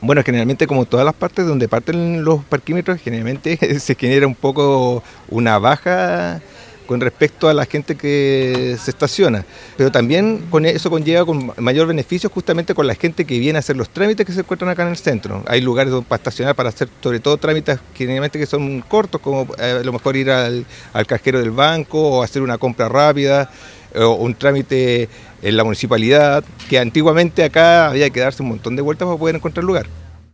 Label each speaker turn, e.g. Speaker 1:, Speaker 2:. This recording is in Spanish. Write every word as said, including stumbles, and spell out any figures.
Speaker 1: Bueno, generalmente como todas las partes donde parten los parquímetros, generalmente se genera un poco una baja con respecto a la gente que se estaciona, pero también con eso conlleva con mayor beneficio justamente con la gente que viene a hacer los trámites que se encuentran acá en el centro. Hay lugares donde para estacionar para hacer sobre todo trámites generalmente que son cortos, como eh, a lo mejor ir al, al cajero del banco o hacer una compra rápida o un trámite en la municipalidad, que antiguamente acá había que darse un montón de vueltas para poder encontrar lugar.